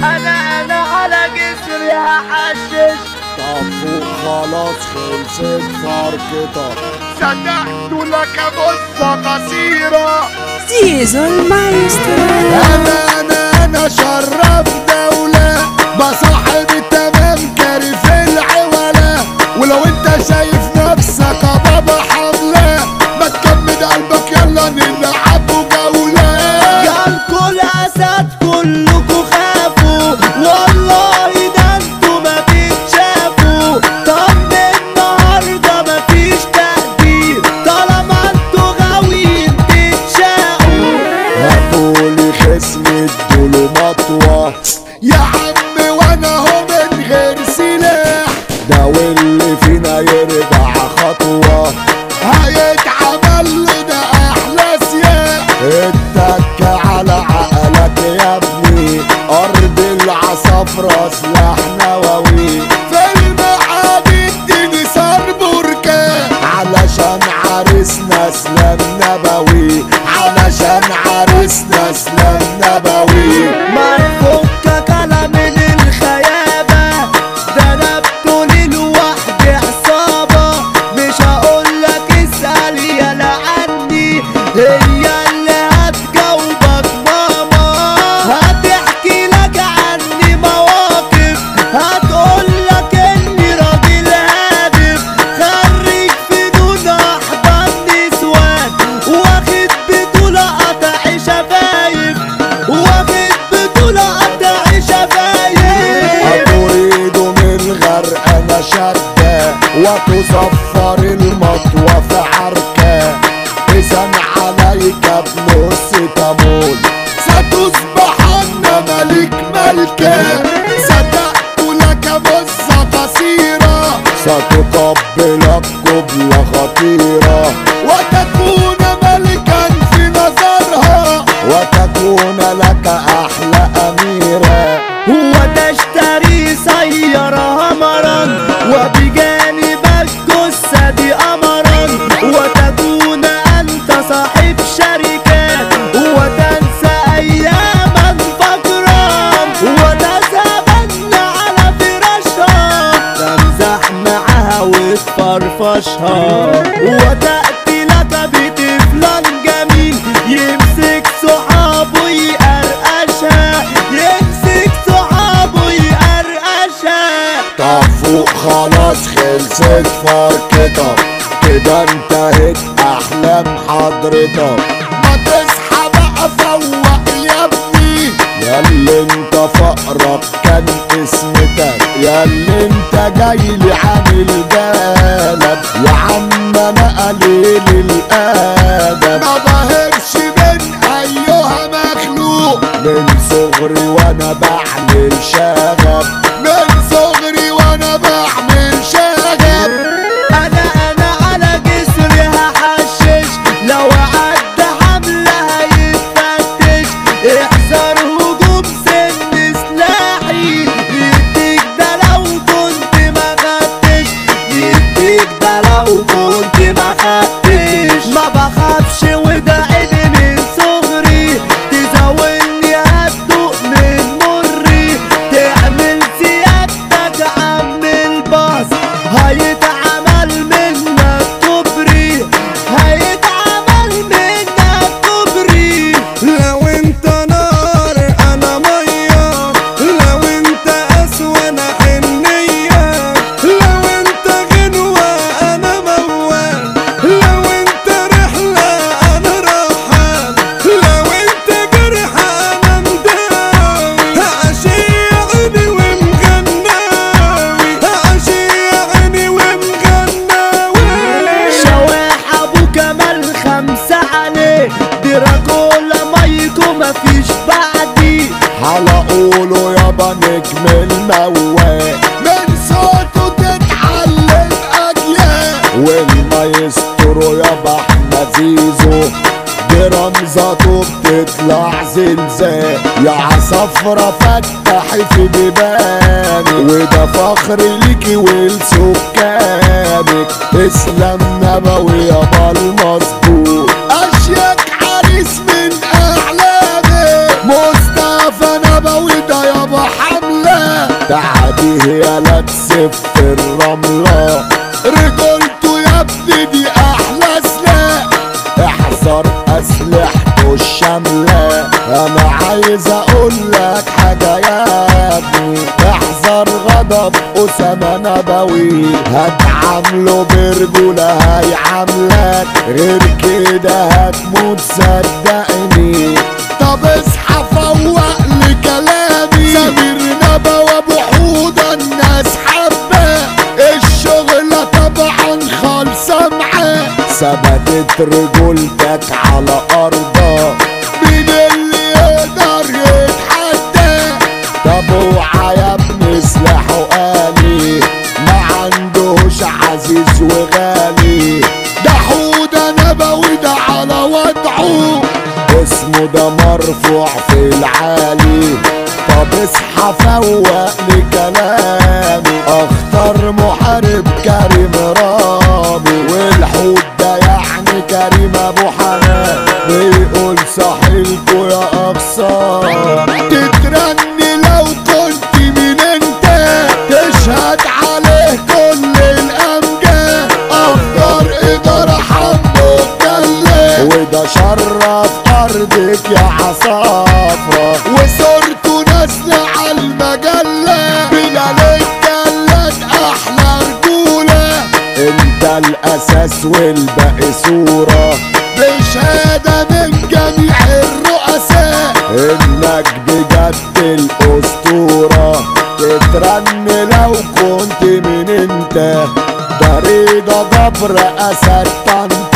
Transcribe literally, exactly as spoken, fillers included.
انا انا على جسري هحشش. طب فوق خلاص خلصت فرقتك. صدقت لك بصة قصيرة. زيزو المايسترو. انا انا انا شرف دولة بصاحب التمام كاري في العولة. ولو انت شايف نفسك بابا حملة ما تكمد قلبك يلا نلعب جولة. جالكوا الاسد كلكوا خافوا والله ده انتوا ما تتشافوا. طب النهارده مفيش تقدير طالما انتوا غاويين تتشاقوا. هاتولي خصم ادوله مطوة يا عم وانا هو من غير سلاح. ده واللي فينا يرجع خطوة هيتعمل له ده احلى سياح. اتك على عقلك يا ابني ارض العصافرة سلاح نووي. في المعادي اديني صار بركان علشان عريسنا اسلام نبوي. علشان عريسنا اسلام نبوي. ما يفكك على من الخيابة ده انا بطولي لوحدي عصابة. مش هقولك اسأل يالا عني هي اللي هتجاوبك ماما. هتحكي لك عني مواقف هتقولك اني راجل هادف. خريج فنون احضر نسوان واخد بطولة قطع شفايف. واخد بطولة قطع شفايف. اريد من غرق انا شدة وتصفر المطوة في عركة. اذا عليك بنص تمول ستصبحن ملك ملكة. صدقت لك بصة قصيرة ستقبلك قبلة خطيرة. وتكون ملكا في نظرها وتكون لك احلى اميرة. وتشتري سيارة همرا وبجانبك جثة دي قمرا. وتكون انت صاحب شركات وتنسى اياما فجرا. وتذهبن على فراشها تمزح معها وتفرفشها. وتأتي لك بطفلان جميل يمسك صحابه يقرقشها. يمسك صحابه يقرقشها. طب فوق خلاص خلصت فرقتك كده انتهت احلام حضرتك. ما تصحى بقى فوق يا ابني ياللي انت فقرك كان اسمتك. ياللي انت جايلي عامل بالك يا عم انا قليل الادب. ما بهرش من ايها مخلوق من صغري وانا بعمل شغب. من صغري وانا بعمل شغب. انا انا على جسري هحشش لو عدى حملة هيتفتش. احذر هجوم سن سلاحي يديك ده لو كنت ما خدتش. يديك ده لو كنت ما خدتش. ما بخافش وده عيني من صغري تزاولني هتدوق من مري. تعمل سيادتك عم الباص هيتعمل منك كوبري. هيتعمل منك كوبري. لو انت نار انا ميه. لو انت قسوة انا حنية. لو انت غنوة انا موال. لو انت رحلة انا راحة. لو انت جرح انا مداوي. هعشيعني ومغناوي. هعشيعني ومغناوي. شواح ابو كمال خمسة عليه دراكولا مايكو مفيش بعدي. على قوله يابا نجم الموال من صوته تتعلم اجيال. والمايسترو يابا احمد زيزو برمزته بتطلع زلزال. يا عصفرة فتحي في بيباني وده فخر ليكي ولسكانك. اسلام نبوي يابا المظبوط اشيك عريس من اعلامي. مصطفى نبوي ده يابا تعديه يالا تسف الرملة. رجولته يا ابني دي احلى سلاح، احذر اسلحته الشاملة. انا عايز اقول لك حاجة يا ابني، احذر غضب اسامة نبوي، هتعامله برجولة هيعاملك، غير كده هتموت صدقني. طب اصحى فوق لكلامي، سمير نبوي ابو حوضة الناس حباه، الشغلة طبعا خالصة معاه، ثبتت رجولتك على ارضه، مين اللي يقدر يتحدى؟ طب اوعى يا ابني سلاحه آلي، ما عندهوش عزيز وغالي، ده حوضة نبوي ده على وضعه، اسمه ده مرفوع في العالي. طب اصحى فوق لكلامي، اختار محارب كريم رامي، والحوت ده يعني كريم ابو حنان، بيقول صحيلكوا يا اقصار، تترني لو كنت مين انت، تشهد عليه كل الامجاد، اختار ادارة حمو الجلاد، وده شرف ارضك يا عصافرة، وصورته نازلة على المجلة، بلال الجلاد احلى رجولة، انت الاساس والباقي صورة، بشهادة من جميع الرؤساء، انك بجد الاسطورة، تترن لو كنت من انت، ده رضا جبر اسد طنطا.